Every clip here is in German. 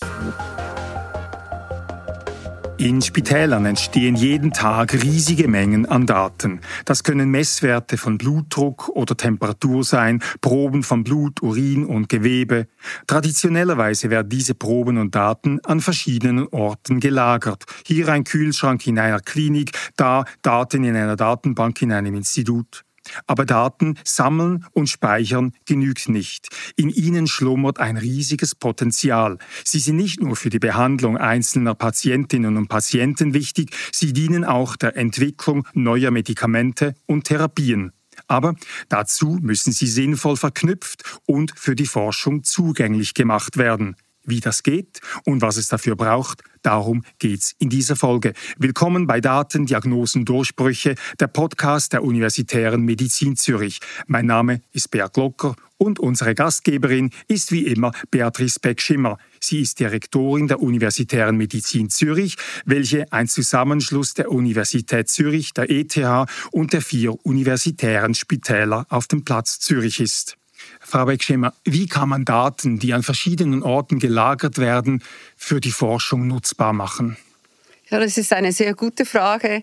In Spitälern entstehen jeden Tag riesige Mengen an Daten. Das können Messwerte von Blutdruck oder Temperatur sein, Proben von Blut, Urin und Gewebe. Traditionellerweise werden diese Proben und Daten an verschiedenen Orten gelagert. Hier ein Kühlschrank in einer Klinik, da Daten in einer Datenbank in einem Institut. Aber Daten sammeln und speichern genügt nicht. In ihnen schlummert ein riesiges Potenzial. Sie sind nicht nur für die Behandlung einzelner Patientinnen und Patienten wichtig, sie dienen auch der Entwicklung neuer Medikamente und Therapien. Aber dazu müssen sie sinnvoll verknüpft und für die Forschung zugänglich gemacht werden. Wie das geht und was es dafür braucht, darum geht's in dieser Folge. Willkommen bei Daten, Diagnosen, Durchbrüche, der Podcast der Universitären Medizin Zürich. Mein Name ist Beat Locker und unsere Gastgeberin ist wie immer Beatrice Beck-Schimmer. Sie ist Direktorin der Universitären Medizin Zürich, welche ein Zusammenschluss der Universität Zürich, der ETH und der 4 universitären Spitäler auf dem Platz Zürich ist. Frau Beck-Schimmer, wie kann man Daten, die an verschiedenen Orten gelagert werden, für die Forschung nutzbar machen? Ja, das ist eine sehr gute Frage.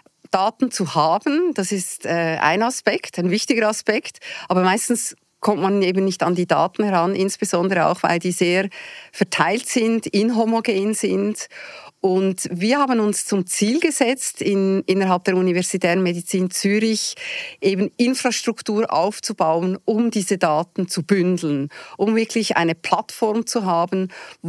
Daten zu haben, das ist ein Aspekt, ein wichtiger Aspekt, aber meistens kommt man eben nicht an die Daten heran, insbesondere auch, weil die sehr verteilt sind, inhomogen sind. Und wir haben uns zum Ziel gesetzt, innerhalb der Universitären Medizin Zürich eben Infrastruktur aufzubauen, um diese Daten zu bündeln, um wirklich eine Plattform zu haben,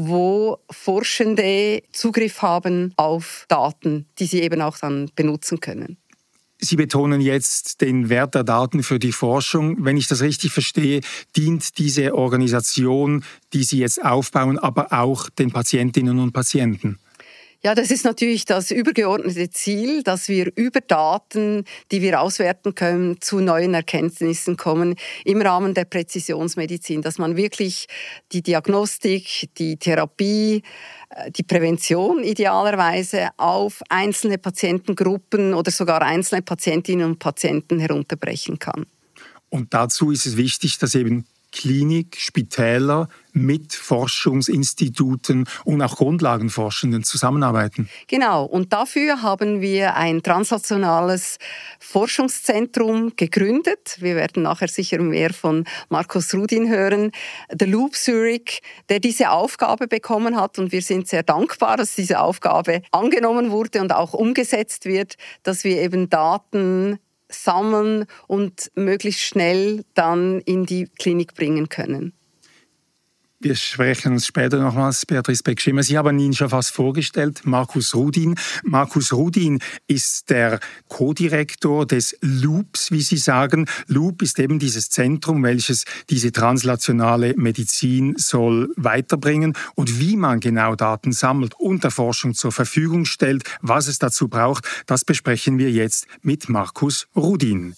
wo Forschende Zugriff haben auf Daten, die sie eben auch dann benutzen können. Sie betonen jetzt den Wert der Daten für die Forschung. Wenn ich das richtig verstehe, dient diese Organisation, die Sie jetzt aufbauen, aber auch den Patientinnen und Patienten? Ja, das ist natürlich das übergeordnete Ziel, dass wir über Daten, die wir auswerten können, zu neuen Erkenntnissen kommen im Rahmen der Präzisionsmedizin, dass man wirklich die Diagnostik, die Therapie, die Prävention idealerweise auf einzelne Patientengruppen oder sogar einzelne Patientinnen und Patienten herunterbrechen kann. Und dazu ist es wichtig, dass eben Klinik, Spitäler mit Forschungsinstituten und auch Grundlagenforschenden zusammenarbeiten. Genau, und dafür haben wir ein translationales Forschungszentrum gegründet. Wir werden nachher sicher mehr von Markus Rudin hören, The Loop Zurich, der diese Aufgabe bekommen hat. Und wir sind sehr dankbar, dass diese Aufgabe angenommen wurde und auch umgesetzt wird, dass wir eben Daten sammeln und möglichst schnell dann in die Klinik bringen können. Wir sprechen uns später nochmals, Beatrice Beck-Schimmer. Sie haben ihn schon fast vorgestellt, Markus Rudin. Markus Rudin ist der Co-Direktor des Loops, wie Sie sagen. Loop ist eben dieses Zentrum, welches diese translationale Medizin soll weiterbringen. Und wie man genau Daten sammelt und der Forschung zur Verfügung stellt, was es dazu braucht, das besprechen wir jetzt mit Markus Rudin.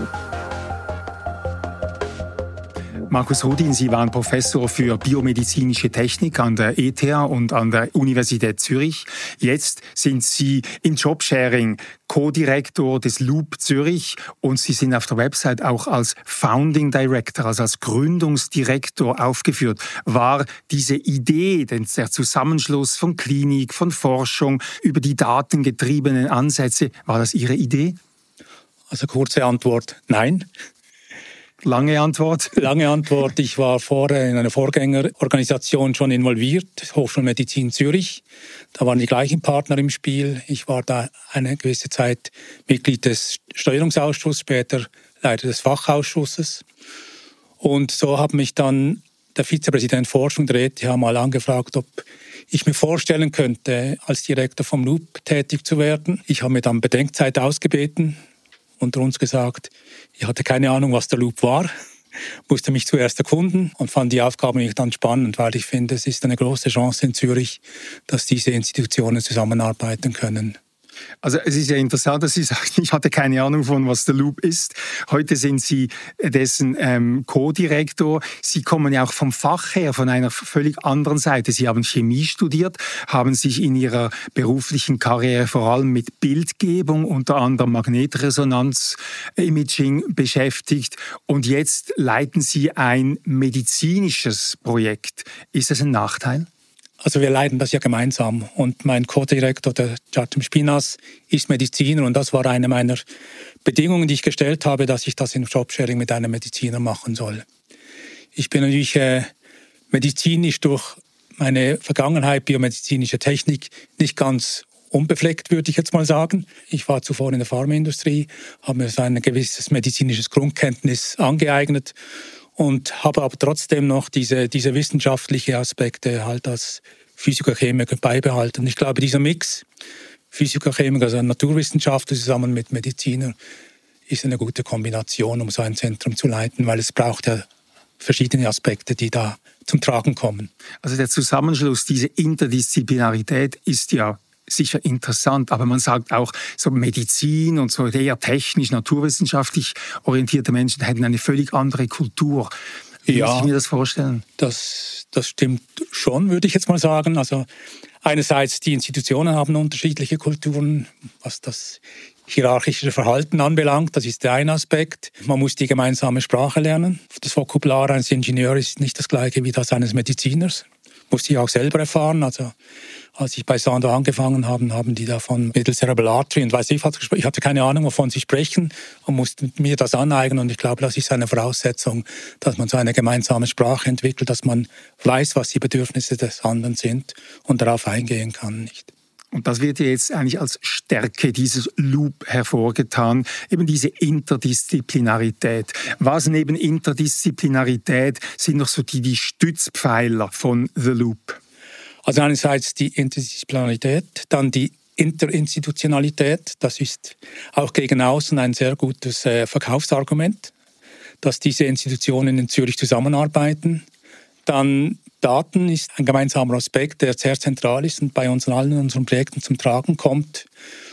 Markus Rudin, Sie waren Professor für biomedizinische Technik an der ETH und an der Universität Zürich. Jetzt sind Sie in Jobsharing Co-Direktor des Loop Zürich und Sie sind auf der Website auch als Founding Director, also als Gründungsdirektor aufgeführt. War diese Idee, der Zusammenschluss von Klinik, von Forschung über die datengetriebenen Ansätze, war das Ihre Idee? Also kurze Antwort, nein. Lange Antwort? Lange Antwort. Ich war vorher in einer Vorgängerorganisation schon involviert, Hochschulmedizin Zürich. Da waren die gleichen Partner im Spiel. Ich war da eine gewisse Zeit Mitglied des Steuerungsausschusses, später Leiter des Fachausschusses. Und so hat mich dann der Vizepräsident Forschung der ETH mal angefragt, ob ich mir vorstellen könnte, als Direktor vom Loop tätig zu werden. Ich habe mir dann Bedenkzeit ausgebeten, unter uns gesagt, ich hatte keine Ahnung, was der Loop war, musste mich zuerst erkunden und fand die Aufgabe dann spannend, weil ich finde, es ist eine große Chance in Zürich, dass diese Institutionen zusammenarbeiten können. Also es ist ja interessant, dass Sie sagen, ich hatte keine Ahnung von, was der Loop ist. Heute sind Sie dessen Co-Direktor. Sie kommen ja auch vom Fach her, von einer völlig anderen Seite. Sie haben Chemie studiert, haben sich in Ihrer beruflichen Karriere vor allem mit Bildgebung, unter anderem Magnetresonanz-Imaging beschäftigt. Und jetzt leiten Sie ein medizinisches Projekt. Ist das ein Nachteil? Also wir leiten das ja gemeinsam. Und mein Co-Direktor, der Giacomo Spinas, ist Mediziner und das war eine meiner Bedingungen, die ich gestellt habe, dass ich das im Jobsharing mit einem Mediziner machen soll. Ich bin natürlich medizinisch durch meine Vergangenheit, biomedizinische Technik, nicht ganz unbefleckt, würde ich jetzt mal sagen. Ich war zuvor in der Pharmaindustrie, habe mir so ein gewisses medizinisches Grundkenntnis angeeignet und habe aber trotzdem noch diese wissenschaftlichen Aspekte halt als Physiker-Chemiker beibehalten. Ich glaube, dieser Mix, Physiker-Chemiker, also Naturwissenschaftler zusammen mit Mediziner, ist eine gute Kombination, um so ein Zentrum zu leiten, weil es braucht ja verschiedene Aspekte, die da zum Tragen kommen. Also der Zusammenschluss, diese Interdisziplinarität ist ja sicher interessant, aber man sagt auch, so Medizin und so eher technisch, naturwissenschaftlich orientierte Menschen hätten eine völlig andere Kultur. Wie muss ich mir das vorstellen? Das stimmt schon, würde ich jetzt mal sagen. Also einerseits, die Institutionen haben unterschiedliche Kulturen, was das hierarchische Verhalten anbelangt. Das ist der eine Aspekt. Man muss die gemeinsame Sprache lernen. Das Vokabular eines Ingenieurs ist nicht das gleiche wie das eines Mediziners. Musste ich auch selber erfahren. Also als ich bei Sandoz angefangen habe, haben die davon mittels Cerebral Artery und weiß ich hatte keine Ahnung, wovon sie sprechen und musste mir das aneignen. Und ich glaube, das ist eine Voraussetzung, dass man so eine gemeinsame Sprache entwickelt, dass man weiß, was die Bedürfnisse des anderen sind und darauf eingehen kann. Nicht? Und das wird ja jetzt eigentlich als Stärke dieses Loop hervorgetan, eben diese Interdisziplinarität. Was neben Interdisziplinarität sind noch so die Stützpfeiler von The Loop? Also einerseits die Interdisziplinarität, dann die Interinstitutionalität. Das ist auch gegen außen ein sehr gutes Verkaufsargument, dass diese Institutionen in Zürich zusammenarbeiten. Dann Daten ist ein gemeinsamer Aspekt, der sehr zentral ist und bei uns in allen unseren Projekten zum Tragen kommt.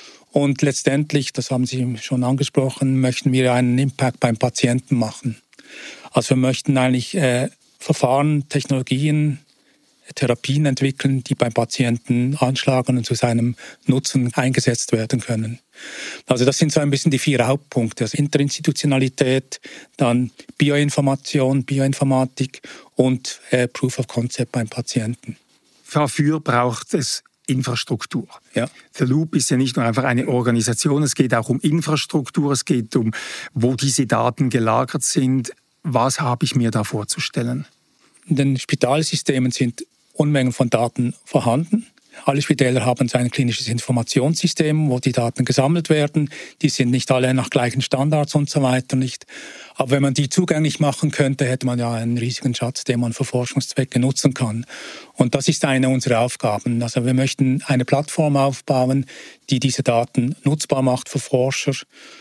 Und letztendlich, das haben Sie schon angesprochen, möchten wir einen Impact beim Patienten machen. Also wir möchten eigentlich Verfahren, Technologien, Therapien entwickeln, die beim Patienten anschlagen und zu seinem Nutzen eingesetzt werden können. Also das sind so ein bisschen die 4 Hauptpunkte. Also Interinstitutionalität, dann Bioinformation, Bioinformatik und Proof of Concept beim Patienten. Dafür braucht es Infrastruktur. Ja. The Loop ist ja nicht nur einfach eine Organisation, es geht auch um Infrastruktur, es geht um, wo diese Daten gelagert sind. Was habe ich mir da vorzustellen? In den Spitalsystemen sind Unmengen von Daten vorhanden. Alle Spitäler haben so ein klinisches Informationssystem, wo die Daten gesammelt werden. Die sind nicht alle nach gleichen Standards und so weiter nicht. Aber wenn man die zugänglich machen könnte, hätte man ja einen riesigen Schatz, den man für Forschungszwecke nutzen kann. Und das ist eine unserer Aufgaben. Also wir möchten eine Plattform aufbauen, die diese Daten nutzbar macht für Forscher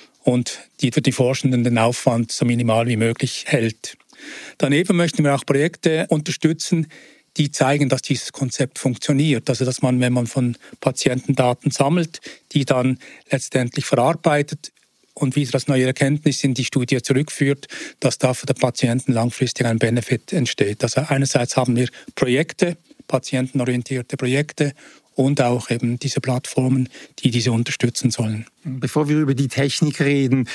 und die für die Forschenden den Aufwand so minimal wie möglich hält. Daneben möchten wir auch Projekte unterstützen, die zeigen, dass dieses Konzept funktioniert. Also dass man, wenn man von Patienten Daten sammelt, die dann letztendlich verarbeitet und wieder als neue Erkenntnis in die Studie zurückführt, dass da für den Patienten langfristig ein Benefit entsteht. Also einerseits haben wir Projekte, patientenorientierte Projekte und auch eben diese Plattformen, die diese unterstützen sollen. Bevor wir über die Technik reden,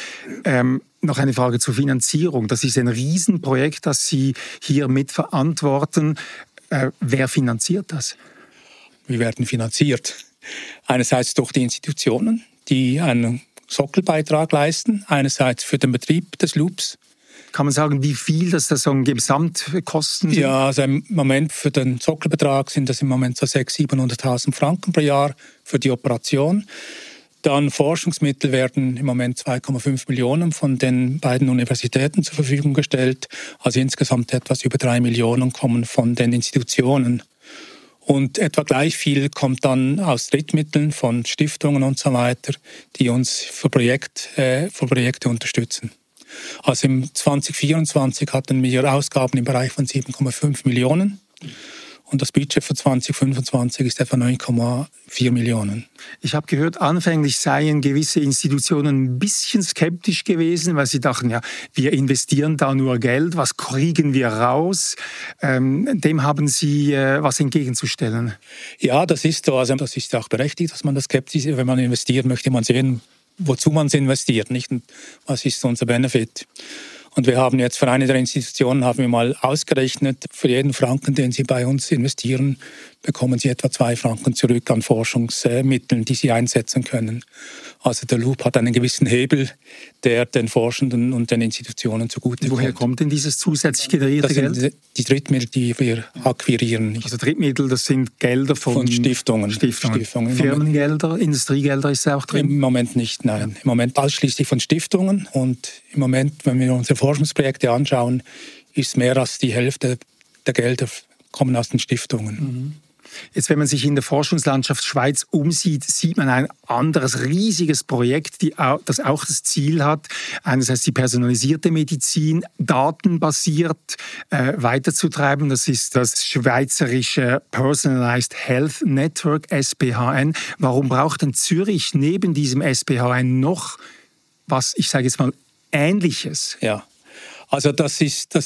noch eine Frage zur Finanzierung. Das ist ein Riesenprojekt, das Sie hier mitverantworten. Wer finanziert das? Wir werden finanziert. Einerseits durch die Institutionen, die einen Sockelbeitrag leisten. Einerseits für den Betrieb des Loops. Kann man sagen, wie viel das so ein Gesamtkosten sind? Ja, also im Moment für den Sockelbetrag sind das im Moment so 600.000, 700.000 Franken pro Jahr für die Operation. Dann Forschungsmittel werden im Moment 2,5 Millionen von den beiden Universitäten zur Verfügung gestellt. Also insgesamt etwas über 3 Millionen kommen von den Institutionen. Und etwa gleich viel kommt dann aus Drittmitteln von Stiftungen und so weiter, die uns für Projekte unterstützen. Also im 2024 hatten wir Ausgaben im Bereich von 7,5 Millionen. Und das Budget für 2025 ist etwa 9,4 Millionen. Ich habe gehört, anfänglich seien gewisse Institutionen ein bisschen skeptisch gewesen, weil sie dachten, ja, wir investieren da nur Geld, was kriegen wir raus? Dem haben Sie was entgegenzustellen? Ja, das ist so. Also das ist auch berechtigt, dass man das skeptisch ist. Wenn man investiert, möchte man sehen, wozu man es investiert, nicht? Und was ist unser Benefit? Und wir haben jetzt für eine der Institutionen mal ausgerechnet, für jeden Franken, den sie bei uns investieren, bekommen sie etwa 2 Franken zurück an Forschungsmitteln, die sie einsetzen können. Also der Loop hat einen gewissen Hebel, der den Forschenden und den Institutionen zugutekommt. Woher kommt denn dieses zusätzlich generierte Geld? Das sind die Drittmittel, die wir akquirieren. Also Drittmittel, das sind Gelder von Stiftungen. Firmengelder, Industriegelder ist auch drin? Im Moment nicht, nein. Im Moment ausschließlich von Stiftungen. Und im Moment, wenn wir unsere Forschungsprojekte anschauen, ist mehr als die Hälfte der Gelder kommen aus den Stiftungen. Mhm. Jetzt, wenn man sich in der Forschungslandschaft Schweiz umsieht, sieht man ein anderes riesiges Projekt, das auch das Ziel hat, einerseits die personalisierte Medizin datenbasiert weiterzutreiben. Das ist das schweizerische Personalized Health Network, SPHN. Warum braucht denn Zürich neben diesem SPHN noch was, ich sage jetzt mal, Ähnliches? Ja, also das ist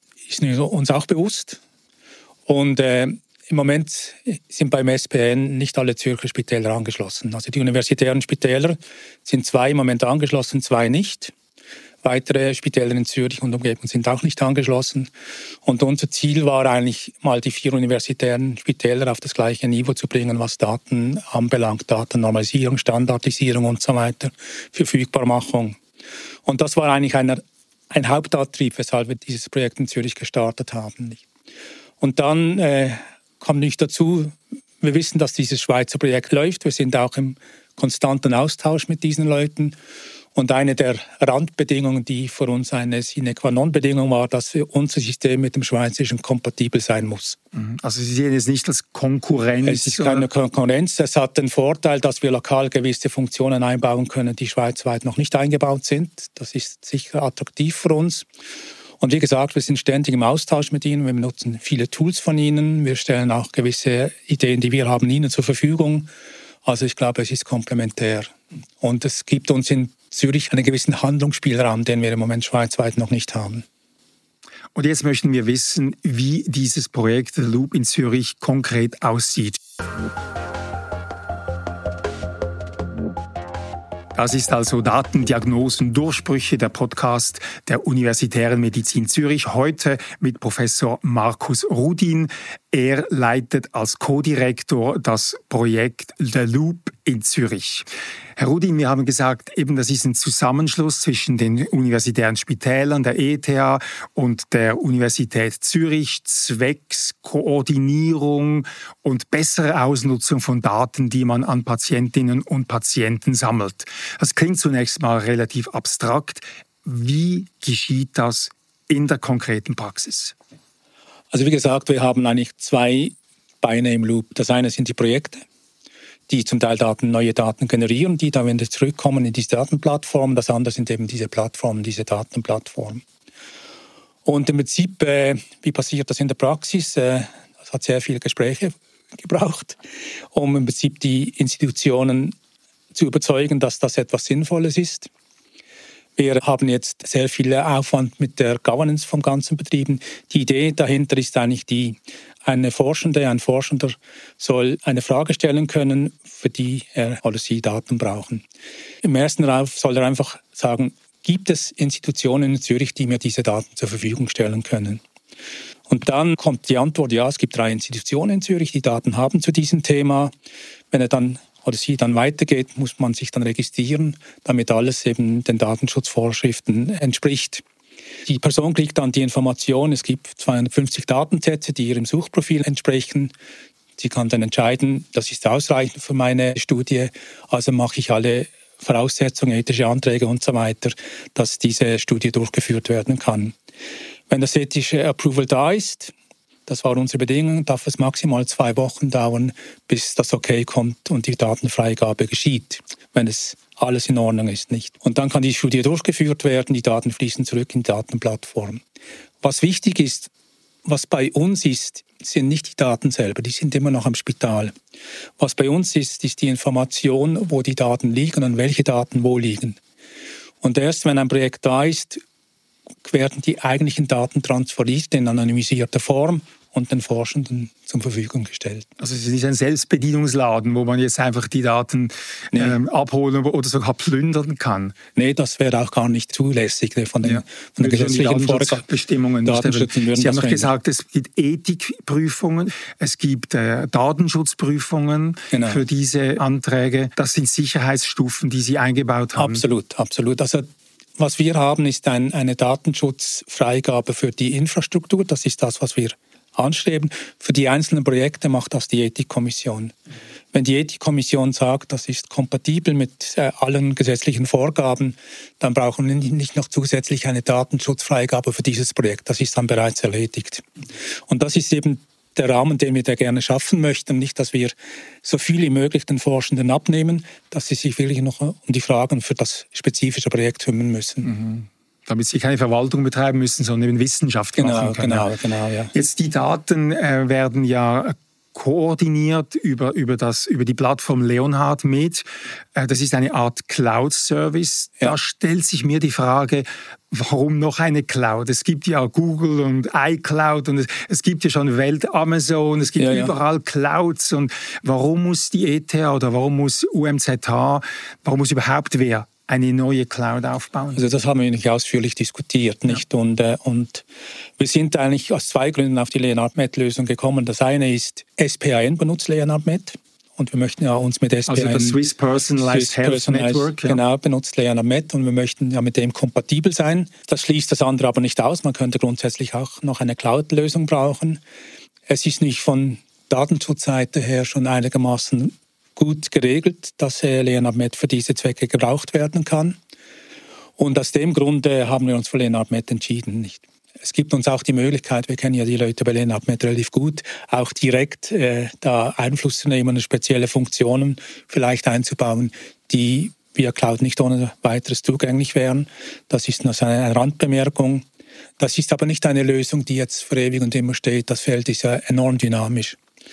uns auch bewusst. Und im Moment sind beim SPHN nicht alle Zürcher Spitäler angeschlossen. Also die universitären Spitäler sind 2 im Moment angeschlossen, 2 nicht. Weitere Spitäler in Zürich und Umgebung sind auch nicht angeschlossen. Und unser Ziel war eigentlich mal die 4 universitären Spitäler auf das gleiche Niveau zu bringen, was Daten anbelangt, Datennormalisierung, Standardisierung und so weiter, Verfügbarmachung. Und das war eigentlich ein Hauptantrieb, weshalb wir dieses Projekt in Zürich gestartet haben. Und dann kam nicht dazu, wir wissen, dass dieses Schweizer Projekt läuft. Wir sind auch im konstanten Austausch mit diesen Leuten. Und eine der Randbedingungen, die für uns eine Sine qua non-Bedingung war, dass unser System mit dem schweizerischen kompatibel sein muss. Also Sie sehen es nicht als Konkurrenz? Es ist keine Konkurrenz. Es hat den Vorteil, dass wir lokal gewisse Funktionen einbauen können, die schweizweit noch nicht eingebaut sind. Das ist sicher attraktiv für uns. Und wie gesagt, wir sind ständig im Austausch mit ihnen. Wir nutzen viele Tools von ihnen. Wir stellen auch gewisse Ideen, die wir haben, ihnen zur Verfügung. Also ich glaube, es ist komplementär. Und es gibt uns in Zürich einen gewissen Handlungsspielraum, den wir im Moment schweizweit noch nicht haben. Und jetzt möchten wir wissen, wie dieses Projekt The Loop in Zürich konkret aussieht. Das ist also Datendiagnosen, Durchbrüche, der Podcast der Universitären Medizin Zürich. Heute mit Professor Markus Rudin. Er leitet als Co-Direktor das Projekt The Loop in Zürich. Herr Rudin, wir haben gesagt, eben das ist ein Zusammenschluss zwischen den universitären Spitälern, der ETH und der Universität Zürich, zwecks Koordinierung und bessere Ausnutzung von Daten, die man an Patientinnen und Patienten sammelt. Das klingt zunächst mal relativ abstrakt. Wie geschieht das in der konkreten Praxis? Also wie gesagt, wir haben eigentlich 2 Beine im Loop. Das eine sind die Projekte, die zum Teil neue Daten generieren, die dann wieder zurückkommen in diese Datenplattform. Das andere sind eben diese Plattformen, diese Datenplattformen. Und im Prinzip, wie passiert das in der Praxis? Das hat sehr viele Gespräche gebraucht, um im Prinzip die Institutionen zu überzeugen, dass das etwas Sinnvolles ist. Wir haben jetzt sehr viel Aufwand mit der Governance vom Ganzen betrieben. Die Idee dahinter ist eigentlich ein Forschender soll eine Frage stellen können, für die er oder sie Daten brauchen. Im ersten Lauf soll er einfach sagen, gibt es Institutionen in Zürich, die mir diese Daten zur Verfügung stellen können? Und dann kommt die Antwort, ja, es gibt 3 Institutionen in Zürich, die Daten haben zu diesem Thema. Wenn er dann oder sie dann weitergeht, muss man sich dann registrieren, damit alles eben den Datenschutzvorschriften entspricht. Die Person kriegt dann die Information, es gibt 250 Datensätze, die ihrem Suchprofil entsprechen. Sie kann dann entscheiden, das ist ausreichend für meine Studie, also mache ich alle Voraussetzungen, ethische Anträge und so weiter, dass diese Studie durchgeführt werden kann. Wenn das ethische Approval da ist, das war unsere Bedingung, darf es maximal 2 Wochen dauern, bis das Okay kommt und die Datenfreigabe geschieht, wenn es alles in Ordnung ist, nicht. Und dann kann die Studie durchgeführt werden, die Daten fließen zurück in die Datenplattform. Was wichtig ist, was bei uns ist, sind nicht die Daten selber, die sind immer noch am Spital. Was bei uns ist die Information, wo die Daten liegen und welche Daten wo liegen. Und erst wenn ein Projekt da ist, werden die eigentlichen Daten transferiert in anonymisierter Form und den Forschenden zur Verfügung gestellt. Also es ist nicht ein Selbstbedienungsladen, wo man jetzt einfach die Daten abholen oder sogar plündern kann. Nee, das wäre auch gar nicht zulässig von den gesetzlichen Bestimmungen. Sie haben noch gesagt, es gibt Ethikprüfungen, es gibt Datenschutzprüfungen für diese Anträge. Das sind Sicherheitsstufen, die Sie eingebaut haben. Absolut, absolut. Also was wir haben, ist eine Datenschutzfreigabe für die Infrastruktur. Das ist das, was wir anstreben. Für die einzelnen Projekte macht das die Ethikkommission. Wenn die Ethikkommission sagt, das ist kompatibel mit allen gesetzlichen Vorgaben, dann brauchen wir nicht noch zusätzlich eine Datenschutzfreigabe für dieses Projekt. Das ist dann bereits erledigt. Und das ist eben der Rahmen, den wir da gerne schaffen möchten. Nicht, dass wir so viel wie möglich den Forschenden abnehmen, dass sie sich wirklich noch um die Fragen für das spezifische Projekt kümmern müssen. Mhm. Damit sie keine Verwaltung betreiben müssen, sondern eben Wissenschaft machen können. Genau, ja. Jetzt die Daten werden ja koordiniert über die Plattform Leonhard Med. Das ist eine Art Cloud-Service. Ja. Da stellt sich mir die Frage, warum noch eine Cloud? Es gibt ja Google und iCloud und es gibt ja schon Welt Amazon, es gibt überall Clouds. Und warum muss die ETH oder warum muss UMZH, warum muss überhaupt wer eine neue Cloud aufbauen? Also das haben wir nicht ausführlich diskutiert, nicht? Ja. Und wir sind eigentlich aus zwei Gründen auf die Leonhard-Med-Lösung gekommen. Das eine ist, SPIN benutzt Leonhard-Med und wir möchten ja uns mit SPIN... Also das Swiss Personalized Health Network. Ja. Genau, benutzt Leonhard-Med und wir möchten ja mit dem kompatibel sein. Das schließt das andere aber nicht aus. Man könnte grundsätzlich auch noch eine Cloud-Lösung brauchen. Es ist nicht von Datenschutzseite her schon einigermaßen gut geregelt, dass Leonhard Med für diese Zwecke gebraucht werden kann. Und aus dem Grunde haben wir uns für Leonhard Med entschieden. Es gibt uns auch die Möglichkeit, wir kennen ja die Leute bei Leonhard Med relativ gut, auch direkt da Einfluss zu nehmen und spezielle Funktionen vielleicht einzubauen, die via Cloud nicht ohne weiteres zugänglich wären. Das ist nur eine Randbemerkung. Das ist aber nicht eine Lösung, die jetzt für ewig und immer steht. Das Feld ist ja enorm dynamisch.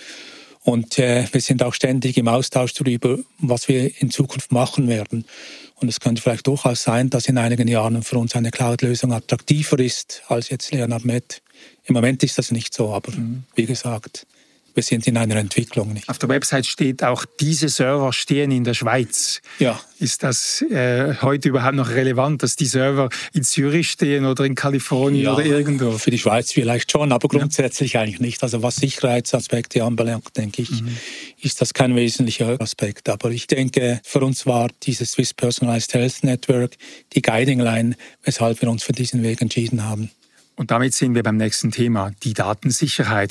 Und wir sind auch ständig im Austausch darüber, was wir in Zukunft machen werden. Und es könnte vielleicht durchaus sein, dass in einigen Jahren für uns eine Cloud-Lösung attraktiver ist als jetzt Leonhard Med. Im Moment ist das nicht so, aber wie gesagt, wir sind in einer Entwicklung. Nicht? Auf der Website steht auch, diese Server stehen in der Schweiz. Ja. Ist das heute überhaupt noch relevant, dass die Server in Zürich stehen oder in Kalifornien oder irgendwo? Für die Schweiz vielleicht schon, aber grundsätzlich eigentlich nicht. Also was Sicherheitsaspekte anbelangt, denke ich, ist das kein wesentlicher Aspekt. Aber ich denke, für uns war dieses Swiss Personalized Health Network die Guiding Line, weshalb wir uns für diesen Weg entschieden haben. Und damit sind wir beim nächsten Thema, die Datensicherheit.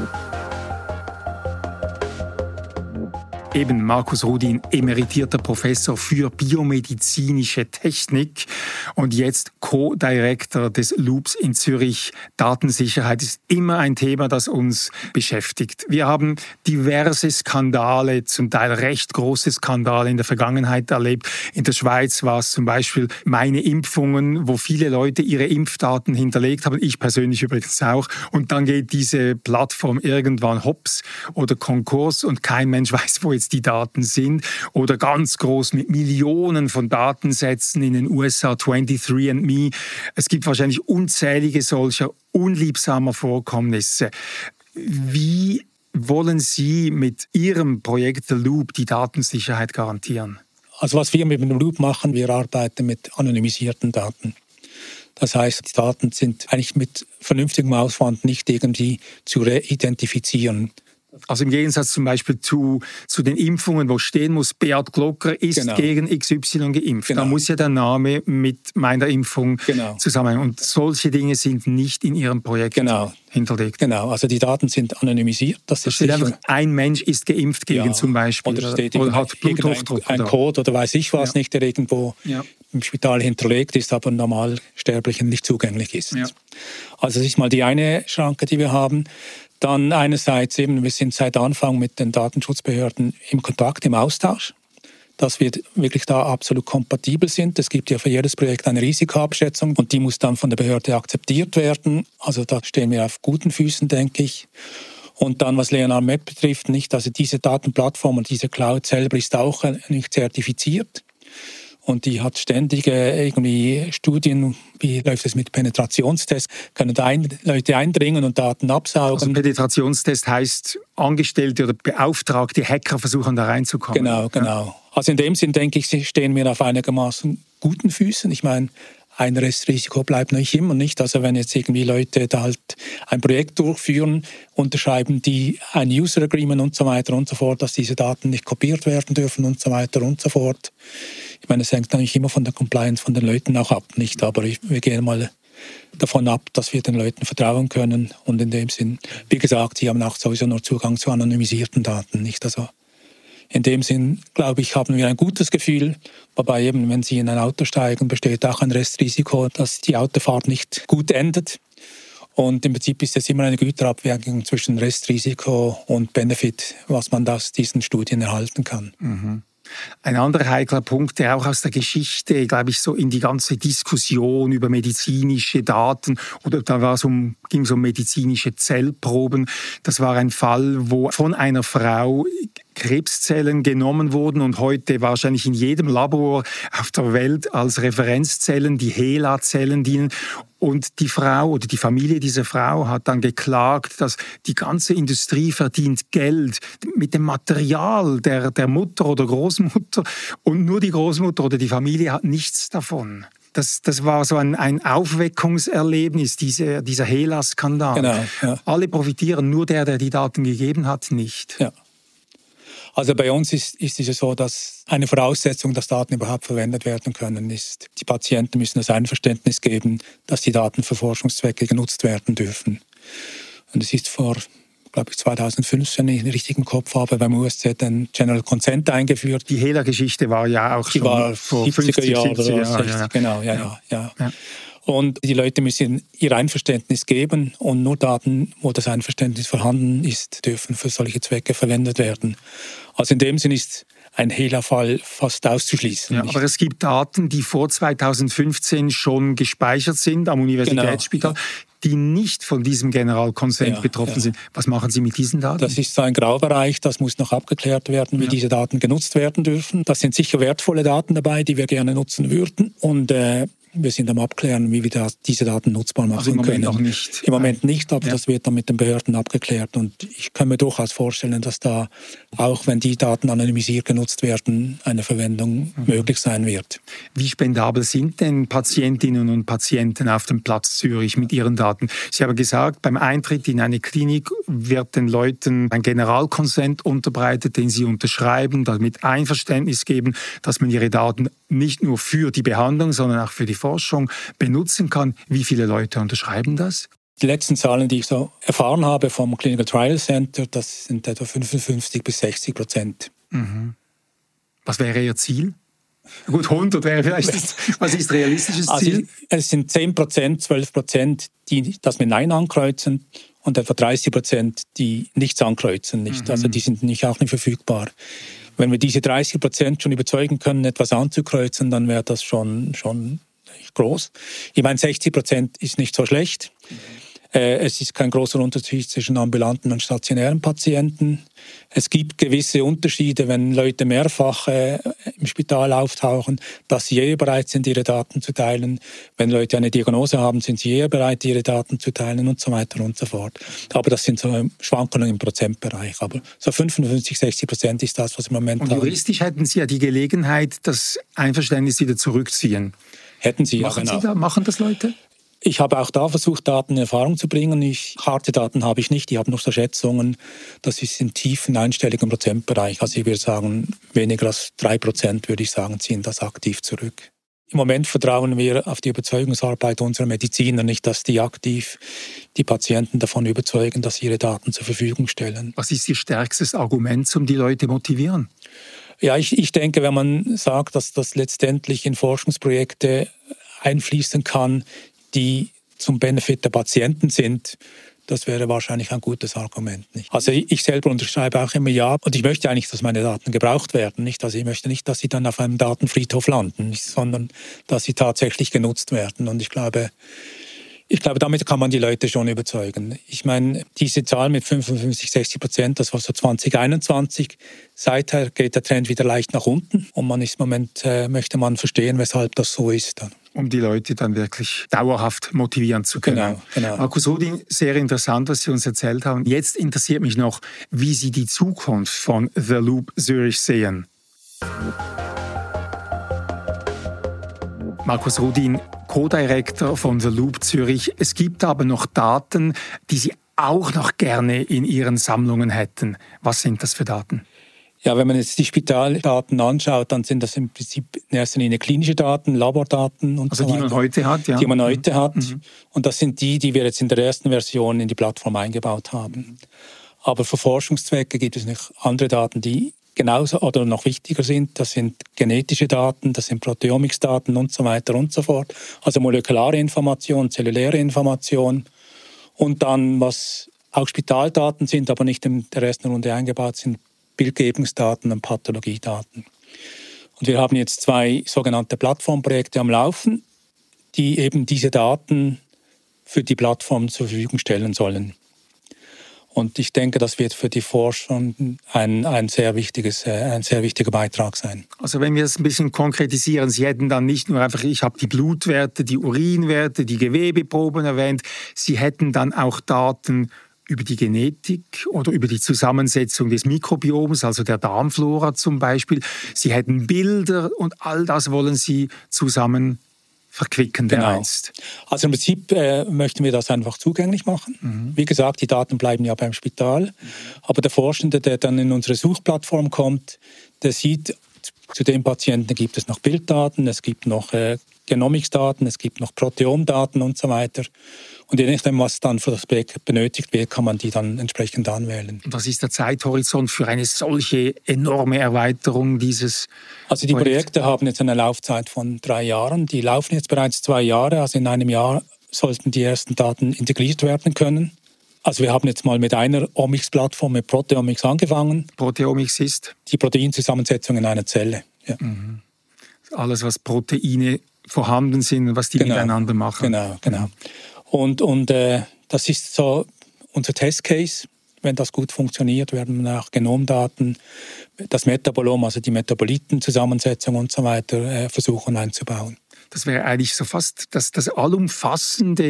Eben Markus Rudin, emeritierter Professor für biomedizinische Technik und jetzt Co-Director des Loops in Zürich. Datensicherheit ist immer ein Thema, das uns beschäftigt. Wir haben diverse Skandale, zum Teil recht große Skandale in der Vergangenheit erlebt. In der Schweiz war es zum Beispiel meine Impfungen, wo viele Leute ihre Impfdaten hinterlegt haben, ich persönlich übrigens auch. Und dann geht diese Plattform irgendwann hops oder Konkurs und kein Mensch weiß, wo jetzt die Daten sind, oder ganz groß mit Millionen von Datensätzen in den USA, 23andMe. Es gibt wahrscheinlich unzählige solcher unliebsamer Vorkommnisse. Wie wollen Sie mit Ihrem Projekt The Loop die Datensicherheit garantieren? Also was wir mit dem Loop machen, wir arbeiten mit anonymisierten Daten. Das heißt, die Daten sind eigentlich mit vernünftigem Aufwand nicht irgendwie zu reidentifizieren. Also im Gegensatz zum Beispiel zu den Impfungen, wo stehen muss, Beat Glocker ist gegen XY geimpft. Da muss ja der Name mit meiner Impfung zusammenhängen. Und solche Dinge sind nicht in Ihrem Projekt hinterlegt. Genau, also die Daten sind anonymisiert. Da steht einfach, ein Mensch ist geimpft gegen zum Beispiel. Oder hat Bluthochdruck. Ein Code oder weiß ich was nicht, der irgendwo im Spital hinterlegt ist, aber Normalsterblichen nicht zugänglich ist. Ja. Also das ist mal die eine Schranke, die wir haben. Dann einerseits eben, wir sind seit Anfang mit den Datenschutzbehörden im Kontakt, im Austausch, dass wir wirklich da absolut kompatibel sind. Es gibt ja für jedes Projekt eine Risikoabschätzung und die muss dann von der Behörde akzeptiert werden. Also da stehen wir auf guten Füßen, denke ich. Und dann, was Leonhard Med betrifft, nicht, also diese Datenplattform und diese Cloud selber ist auch nicht zertifiziert. Und die hat ständig irgendwie Studien, wie läuft es mit Penetrationstests, können da Leute eindringen und Daten absaugen. Also Penetrationstest heißt, Angestellte oder beauftragte Hacker versuchen da reinzukommen. Genau. Ja. Also in dem Sinn, denke ich, stehen wir auf einigermaßen guten Füßen. Ich meine, ein Restrisiko bleibt natürlich immer nicht. Also wenn jetzt irgendwie Leute da halt ein Projekt durchführen, unterschreiben die ein User Agreement und so weiter und so fort, dass diese Daten nicht kopiert werden dürfen und so weiter und so fort. Ich meine, es hängt natürlich immer von der Compliance von den Leuten auch ab, nicht? Aber wir gehen mal davon ab, dass wir den Leuten vertrauen können. Und in dem Sinn, wie gesagt, sie haben auch sowieso nur Zugang zu anonymisierten Daten, nicht? Also in dem Sinn, glaube ich, haben wir ein gutes Gefühl. Wobei eben, wenn Sie in ein Auto steigen, besteht auch ein Restrisiko, dass die Autofahrt nicht gut endet. Und im Prinzip ist es immer eine Güterabwägung zwischen Restrisiko und Benefit, was man aus diesen Studien erhalten kann. Mhm. Ein anderer heikler Punkt, der auch aus der Geschichte, glaube ich, so in die ganze Diskussion über medizinische Daten oder ging es um medizinische Zellproben. Das war ein Fall, wo von einer Frau Krebszellen genommen wurden und heute wahrscheinlich in jedem Labor auf der Welt als Referenzzellen die HeLa-Zellen dienen. Und die Frau oder die Familie dieser Frau hat dann geklagt, dass die ganze Industrie verdient Geld mit dem Material der Mutter oder Großmutter und nur die Großmutter oder die Familie hat nichts davon. Das war so ein Aufweckungserlebnis, dieser HeLa-Skandal. Genau, ja. Alle profitieren, nur der die Daten gegeben hat, nicht. Ja. Also bei uns ist es so, dass eine Voraussetzung, dass Daten überhaupt verwendet werden können, ist, die Patienten müssen das Einverständnis geben, dass die Daten für Forschungszwecke genutzt werden dürfen. Und es ist vor, glaube ich, 2015, wenn ich den richtigen Kopf habe, beim USZ ein General Consent eingeführt. Die HeLa-Geschichte war ja auch schon vor 70er Jahren oder 60, ja. Genau, ja. Und die Leute müssen ihr Einverständnis geben und nur Daten, wo das Einverständnis vorhanden ist, dürfen für solche Zwecke verwendet werden. Also in dem Sinn ist ein HeLa-Fall fast auszuschließen. Ja, aber es gibt Daten, die vor 2015 schon gespeichert sind am Universitätsspital, genau, die nicht von diesem Generalkonsent betroffen sind. Was machen Sie mit diesen Daten? Das ist so ein Graubereich, das muss noch abgeklärt werden, wie diese Daten genutzt werden dürfen. Das sind sicher wertvolle Daten dabei, die wir gerne nutzen würden. Und wir sind am Abklären, wie wir diese Daten nutzbar machen können. Noch nicht. Im Moment nicht, aber das wird dann mit den Behörden abgeklärt. Und ich kann mir durchaus vorstellen, dass da, auch wenn die Daten anonymisiert genutzt werden, eine Verwendung möglich sein wird. Wie spendabel sind denn Patientinnen und Patienten auf dem Platz Zürich mit ihren Daten? Sie haben gesagt, beim Eintritt in eine Klinik wird den Leuten ein Generalkonsent unterbreitet, den sie unterschreiben, damit Einverständnis geben, dass man ihre Daten nicht nur für die Behandlung, sondern auch für die Forschung benutzen kann. Wie viele Leute unterschreiben das? Die letzten Zahlen, die ich so erfahren habe vom Clinical Trial Center, das sind etwa 55-60%. Mhm. Was wäre Ihr Ziel? Gut, 100 wäre vielleicht was ist realistisches Ziel? Also es sind 10%, 12%, die das mit Nein ankreuzen und etwa 30%, die nichts ankreuzen. Nicht? Also die sind auch nicht verfügbar. Wenn wir diese 30% schon überzeugen können, etwas anzukreuzen, dann wäre das schon groß. Ich meine, 60% ist nicht so schlecht. Es ist kein großer Unterschied zwischen ambulanten und stationären Patienten. Es gibt gewisse Unterschiede, wenn Leute mehrfach im Spital auftauchen, dass sie eher bereit sind, ihre Daten zu teilen. Wenn Leute eine Diagnose haben, sind sie eher bereit, ihre Daten zu teilen und so weiter und so fort. Aber das sind so Schwankungen im Prozentbereich. Aber so 55-60% ist das, was im Moment haben. Und juristisch hätten Sie ja die Gelegenheit, das Einverständnis wieder zurückziehen. Hätten Sie, Machen das Leute? Ich habe auch da versucht, Daten in Erfahrung zu bringen. Harte Daten habe ich nicht, ich habe nur so Schätzungen. Das ist im tiefen einstelligen Prozentbereich. Also ich würde sagen, weniger als 3%, würde ich sagen, ziehen das aktiv zurück. Im Moment vertrauen wir auf die Überzeugungsarbeit unserer Mediziner, nicht, dass die aktiv die Patienten davon überzeugen, dass sie ihre Daten zur Verfügung stellen. Was ist Ihr stärkstes Argument, um die Leute motivieren? Ja, ich denke, wenn man sagt, dass das letztendlich in Forschungsprojekte einfließen kann, die zum Benefit der Patienten sind, das wäre wahrscheinlich ein gutes Argument. Nicht? Also ich selber unterschreibe auch immer ja und ich möchte eigentlich, dass meine Daten gebraucht werden. Nicht? Also ich möchte nicht, dass sie dann auf einem Datenfriedhof landen, sondern dass sie tatsächlich genutzt werden. Und ich glaube, Ich glaube, damit kann man die Leute schon überzeugen. Ich meine, diese Zahl mit 55-60%, das war so 2021. Seither geht der Trend wieder leicht nach unten und man ist im Moment, möchte man verstehen, weshalb das so ist. Um die Leute dann wirklich dauerhaft motivieren zu können. Genau. Markus Rudin, sehr interessant, was Sie uns erzählt haben. Jetzt interessiert mich noch, wie Sie die Zukunft von The Loop Zürich sehen. Markus Rudin, Co-Director von The Loop Zürich. Es gibt aber noch Daten, die Sie auch noch gerne in Ihren Sammlungen hätten. Was sind das für Daten? Ja, wenn man jetzt die Spitaldaten anschaut, dann sind das im Prinzip in erster Linie klinische Daten, Labordaten und also so weiter. Die man heute hat, ja. Die man heute hat. Und das sind die wir jetzt in der ersten Version in die Plattform eingebaut haben. Aber für Forschungszwecke gibt es noch andere Daten, die genauso oder noch wichtiger sind. Das sind genetische Daten, das sind Proteomics-Daten und so weiter und so fort. Also molekulare Information, zelluläre Information. Und dann, was auch Spitaldaten sind, aber nicht in der ersten Runde eingebaut sind, Bildgebungsdaten und Pathologiedaten. Und wir haben jetzt 2 sogenannte Plattformprojekte am Laufen, die eben diese Daten für die Plattform zur Verfügung stellen sollen. Und ich denke, das wird für die Forscher ein sehr wichtiger Beitrag sein. Also wenn wir es ein bisschen konkretisieren, Sie hätten dann nicht nur einfach, ich habe die Blutwerte, die Urinwerte, die Gewebeproben erwähnt, Sie hätten dann auch Daten über die Genetik oder über die Zusammensetzung des Mikrobioms, also der Darmflora zum Beispiel. Sie hätten Bilder und all das wollen Sie zusammen verquicken dereinst. Also im Prinzip möchten wir das einfach zugänglich machen. Wie gesagt, die Daten bleiben ja beim Spital. Aber der Forschende, der dann in unsere Suchplattform kommt, der sieht, zu den Patienten gibt es noch Bilddaten, es gibt noch Genomics-Daten, es gibt noch Proteomdaten und so weiter. Und je nachdem, was dann für das Projekt benötigt wird, kann man die dann entsprechend anwählen. Und was ist der Zeithorizont für eine solche enorme Erweiterung dieses Also die Projekte haben jetzt eine Laufzeit von 3 Jahren. Die laufen jetzt bereits 2 Jahre. Also in einem Jahr sollten die ersten Daten integriert werden können. Also wir haben jetzt mal mit einer Omics-Plattform, mit Proteomics angefangen. Proteomics ist? Die Proteinzusammensetzung in einer Zelle. Ja. Alles, was Proteine vorhanden sind und was die miteinander machen. Genau. Und das ist so unser Testcase. Wenn das gut funktioniert, werden wir nach Genomdaten das Metabolom, also die Metabolitenzusammensetzung und so weiter, versuchen einzubauen. Das wäre eigentlich so fast das allumfassende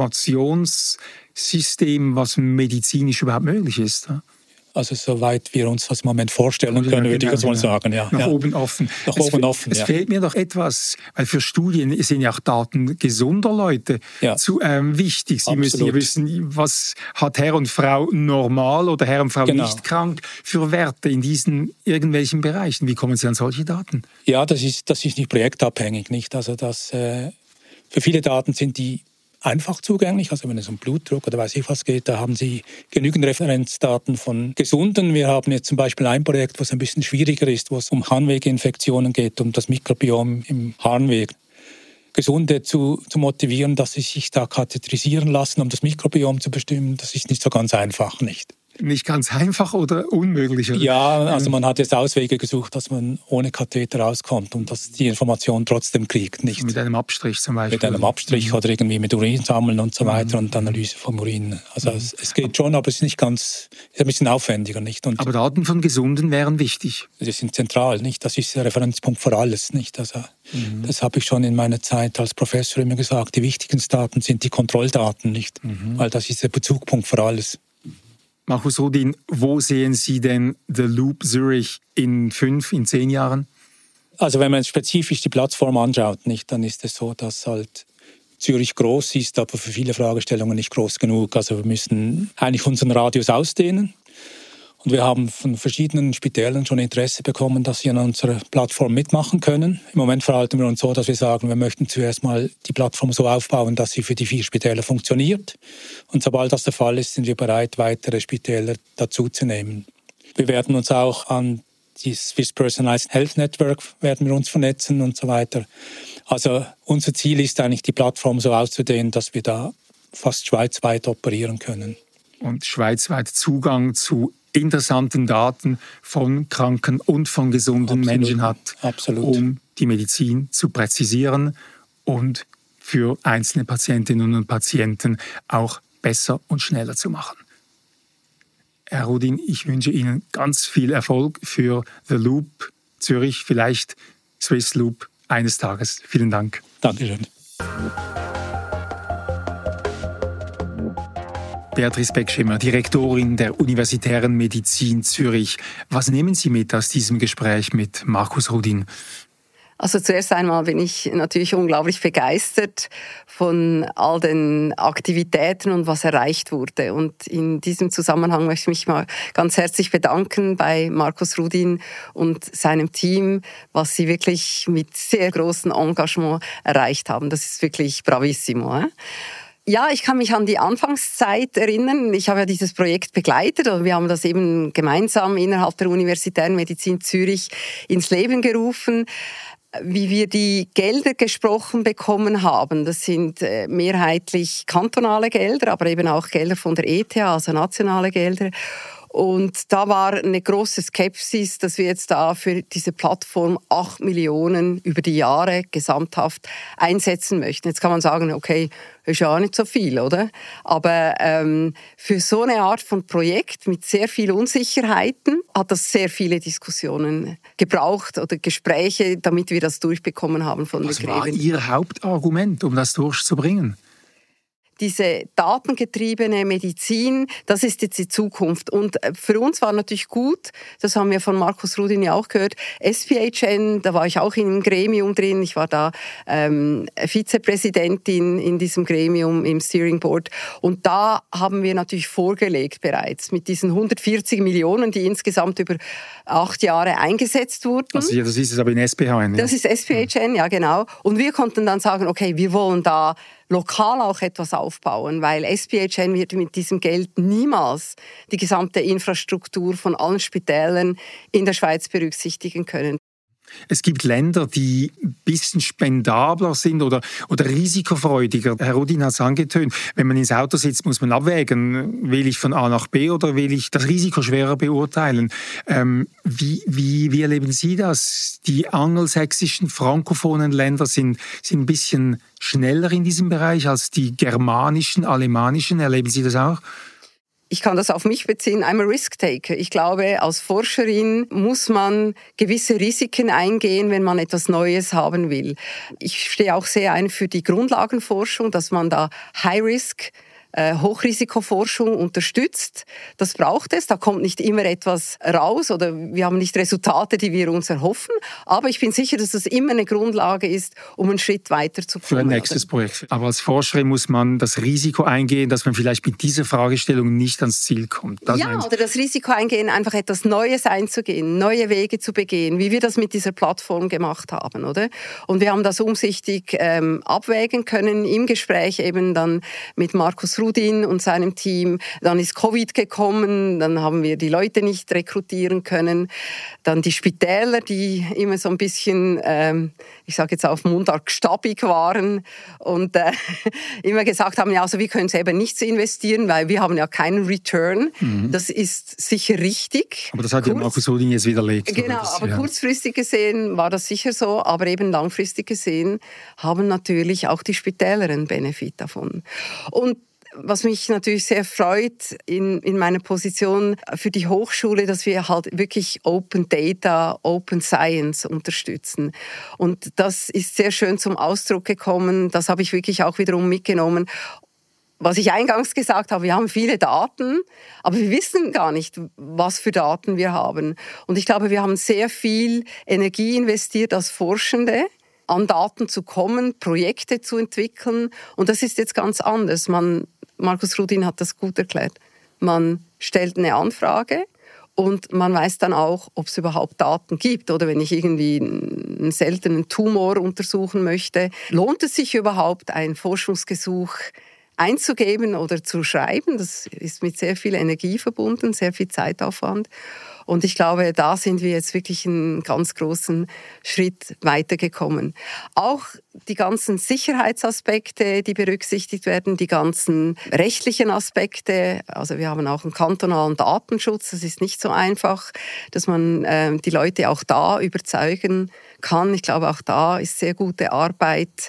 Informationssystem, was medizinisch überhaupt möglich ist. Also soweit wir uns das im Moment vorstellen können, würde ich das mal sagen. Ja. Nach oben offen. Es fehlt mir doch etwas, weil für Studien sind ja auch Daten gesunder Leute wichtig. Sie müssen ja wissen, was hat Herr und Frau normal oder Herr und Frau nicht krank für Werte in diesen irgendwelchen Bereichen. Wie kommen Sie an solche Daten? Ja, das ist nicht projektabhängig. Nicht? Also für viele Daten sind die einfach zugänglich, also wenn es um Blutdruck oder weiß ich was geht, da haben Sie genügend Referenzdaten von Gesunden. Wir haben jetzt zum Beispiel ein Projekt, was ein bisschen schwieriger ist, wo es um Harnweginfektionen geht, um das Mikrobiom im Harnweg. Gesunde zu motivieren, dass sie sich da katheterisieren lassen, um das Mikrobiom zu bestimmen, das ist nicht so ganz einfach, nicht? Nicht ganz einfach oder unmöglich? Oder? Ja, also man hat jetzt Auswege gesucht, dass man ohne Katheter rauskommt und dass die Information trotzdem kriegt. Nicht? Mit einem Abstrich zum Beispiel? Mit einem Abstrich oder irgendwie mit Urin sammeln und so weiter und Analyse vom Urin. Also es geht schon, aber es ist nicht ganz, ist ein bisschen aufwendiger. Nicht? Und aber Daten von Gesunden wären wichtig? Die sind zentral, nicht? Das ist der Referenzpunkt für alles. Nicht? Also, das habe ich schon in meiner Zeit als Professor immer gesagt. Die wichtigsten Daten sind die Kontrolldaten, nicht? Weil das ist der Bezugspunkt für alles. Markus Rudin, wo sehen Sie denn The Loop Zürich in 5, in 10 Jahren? Also wenn man spezifisch die Plattform anschaut, nicht, dann ist es so, dass halt Zürich groß ist, aber für viele Fragestellungen nicht groß genug. Also wir müssen eigentlich unseren Radius ausdehnen. Und wir haben von verschiedenen Spitälern schon Interesse bekommen, dass sie an unserer Plattform mitmachen können. Im Moment verhalten wir uns so, dass wir sagen, wir möchten zuerst mal die Plattform so aufbauen, dass sie für die 4 Spitäler funktioniert. Und sobald das der Fall ist, sind wir bereit, weitere Spitäler dazuzunehmen. Wir werden uns auch an die Swiss Personalized Health Network werden wir uns vernetzen und so weiter. Also unser Ziel ist eigentlich, die Plattform so auszudehnen, dass wir da fast schweizweit operieren können. Und schweizweit Zugang zu interessanten Daten von kranken und von gesunden Menschen hat, Absolut. um die Medizin zu präzisieren und für einzelne Patientinnen und Patienten auch besser und schneller zu machen. Herr Rudin, ich wünsche Ihnen ganz viel Erfolg für The Loop Zürich, vielleicht Swiss Loop eines Tages. Vielen Dank. Dankeschön. Beatrice Beckschimmer, Direktorin der Universitären Medizin Zürich. Was nehmen Sie mit aus diesem Gespräch mit Markus Rudin? Also zuerst einmal bin ich natürlich unglaublich begeistert von all den Aktivitäten und was erreicht wurde. Und in diesem Zusammenhang möchte ich mich mal ganz herzlich bedanken bei Markus Rudin und seinem Team, was sie wirklich mit sehr großem Engagement erreicht haben. Das ist wirklich bravissimo. Ja, ich kann mich an die Anfangszeit erinnern. Ich habe ja dieses Projekt begleitet und wir haben das eben gemeinsam innerhalb der Universitären Medizin Zürich ins Leben gerufen. Wie wir die Gelder gesprochen bekommen haben, das sind mehrheitlich kantonale Gelder, aber eben auch Gelder von der ETH, also nationale Gelder. Und da war eine große Skepsis, dass wir jetzt da für diese Plattform 8 Millionen über die Jahre gesamthaft einsetzen möchten. Jetzt kann man sagen, okay, ist ja auch nicht so viel, oder? Aber für so eine Art von Projekt mit sehr vielen Unsicherheiten hat das sehr viele Diskussionen gebraucht oder Gespräche, damit wir das durchbekommen haben von der Grevin. Was war Ihr Hauptargument, um das durchzubringen? Diese datengetriebene Medizin, das ist jetzt die Zukunft. Und für uns war natürlich gut, das haben wir von Markus Rudin ja auch gehört, SPHN, da war ich auch in einem Gremium drin, ich war da Vizepräsidentin in diesem Gremium im Steering Board. Und da haben wir natürlich vorgelegt bereits mit diesen 140 Millionen, die insgesamt über 8 Jahre eingesetzt wurden. Also ja, das ist es aber in SPHN. Ja? Das ist SPHN, ja genau. Und wir konnten dann sagen, okay, wir wollen da lokal auch etwas aufbauen, weil SPHN wird mit diesem Geld niemals die gesamte Infrastruktur von allen Spitälern in der Schweiz berücksichtigen können. Es gibt Länder, die ein bisschen spendabler sind oder risikofreudiger. Herr Rudin hat es angetönt. Wenn man ins Auto sitzt, muss man abwägen, will ich von A nach B oder will ich das Risiko schwerer beurteilen. Wie erleben Sie das? Die angelsächsischen, frankophonen Länder sind ein bisschen schneller in diesem Bereich als die germanischen, alemannischen. Erleben Sie das auch? Ich kann das auf mich beziehen, I'm a risk-taker. Ich glaube, als Forscherin muss man gewisse Risiken eingehen, wenn man etwas Neues haben will. Ich stehe auch sehr ein für die Grundlagenforschung, dass man da High-Risk Hochrisikoforschung unterstützt. Das braucht es. Da kommt nicht immer etwas raus oder wir haben nicht Resultate, die wir uns erhoffen. Aber ich bin sicher, dass das immer eine Grundlage ist, um einen Schritt weiterzukommen. Für ein nächstes Projekt. Aber als Forscherin muss man das Risiko eingehen, dass man vielleicht mit dieser Fragestellung nicht ans Ziel kommt. Oder das Risiko eingehen, einfach etwas Neues einzugehen, neue Wege zu begehen, wie wir das mit dieser Plattform gemacht haben, oder? Und wir haben das umsichtig abwägen können im Gespräch eben dann mit Markus Rudin und seinem Team. Dann ist Covid gekommen, dann haben wir die Leute nicht rekrutieren können. Dann die Spitäler, die immer so ein bisschen, ich sage jetzt auf Mundart, stabig waren und immer gesagt haben, ja, also wir können selber nichts investieren, weil wir haben ja keinen Return. Mhm. Das ist sicher richtig. Aber das hat ja Markus Rudin jetzt widerlegt. Genau, aber kurzfristig gesehen war das sicher so, aber eben langfristig gesehen haben natürlich auch die Spitäler einen Benefit davon. Und was mich natürlich sehr freut in meiner Position für die Hochschule, dass wir halt wirklich Open Data, Open Science unterstützen. Und das ist sehr schön zum Ausdruck gekommen. Das habe ich wirklich auch wiederum mitgenommen. Was ich eingangs gesagt habe, wir haben viele Daten, aber wir wissen gar nicht, was für Daten wir haben. Und ich glaube, wir haben sehr viel Energie investiert als Forschende, an Daten zu kommen, Projekte zu entwickeln. Und das ist jetzt ganz anders. Markus Rudin hat das gut erklärt. Man stellt eine Anfrage und man weiß dann auch, ob es überhaupt Daten gibt. Oder wenn ich irgendwie einen seltenen Tumor untersuchen möchte, lohnt es sich überhaupt, ein Forschungsgesuch einzugeben oder zu schreiben? Das ist mit sehr viel Energie verbunden, sehr viel Zeitaufwand. Und ich glaube, da sind wir jetzt wirklich einen ganz großen Schritt weitergekommen. Auch die ganzen Sicherheitsaspekte, die berücksichtigt werden, die ganzen rechtlichen Aspekte. Also wir haben auch einen kantonalen Datenschutz. Das ist nicht so einfach, dass man die Leute auch da überzeugen kann. Ich glaube, auch da ist sehr gute Arbeit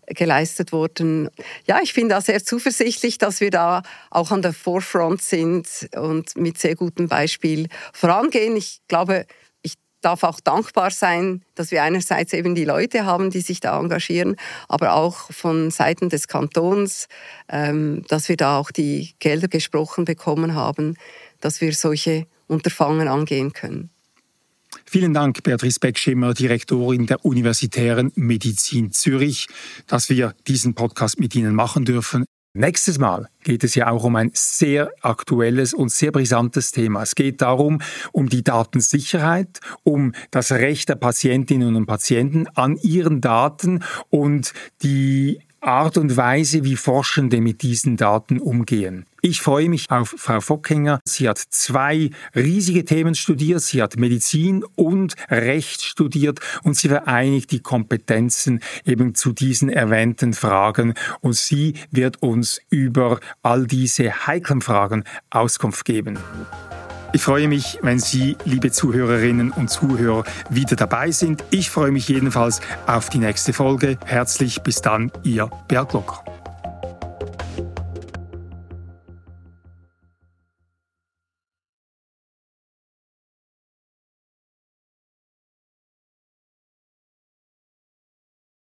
geleistet worden. Ja, ich bin da sehr zuversichtlich, dass wir da auch an der Forefront sind und mit sehr gutem Beispiel vorangehen. Ich glaube, ich darf auch dankbar sein, dass wir einerseits eben die Leute haben, die sich da engagieren, aber auch von Seiten des Kantons, dass wir da auch die Gelder gesprochen bekommen haben, dass wir solche Unterfangen angehen können. Vielen Dank, Beatrice Beck-Schimmer, Direktorin der Universitären Medizin Zürich, dass wir diesen Podcast mit Ihnen machen dürfen. Nächstes Mal geht es ja auch um ein sehr aktuelles und sehr brisantes Thema. Es geht darum, um die Datensicherheit, um das Recht der Patientinnen und Patienten an ihren Daten und die Art und Weise, wie Forschende mit diesen Daten umgehen. Ich freue mich auf Frau Fockinger. Sie hat 2 riesige Themen studiert. Sie hat Medizin und Recht studiert und sie vereinigt die Kompetenzen eben zu diesen erwähnten Fragen. Und sie wird uns über all diese heiklen Fragen Auskunft geben. Ich freue mich, wenn Sie, liebe Zuhörerinnen und Zuhörer, wieder dabei sind. Ich freue mich jedenfalls auf die nächste Folge. Herzlich bis dann, Ihr Bert Locker.